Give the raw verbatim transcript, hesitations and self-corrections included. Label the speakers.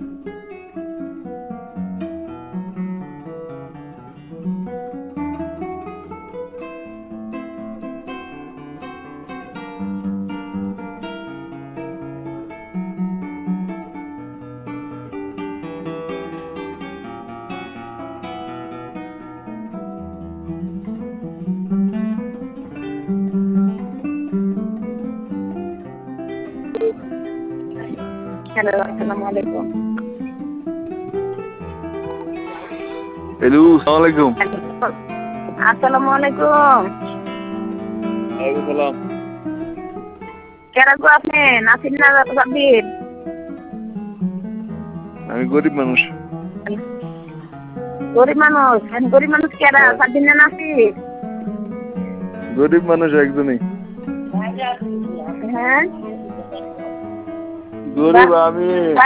Speaker 1: Hello, আসসালামু আলাইকুম।
Speaker 2: Hello, আসসালামু আলাইকুম।
Speaker 1: আসসালামু আলাইকুম।
Speaker 2: ওয়ালাইকুম সালাম।
Speaker 1: কেরা গো আপনি? নাসির না সাব্বির?
Speaker 2: আমি গরিব মানুষ।
Speaker 1: গরিব মানুষ? গরিব মানুষ কেরা? সাব্বির না নাসির?
Speaker 2: গরিব মানুষ একজনই।
Speaker 1: হ্যাঁ,
Speaker 2: গরিব আমি।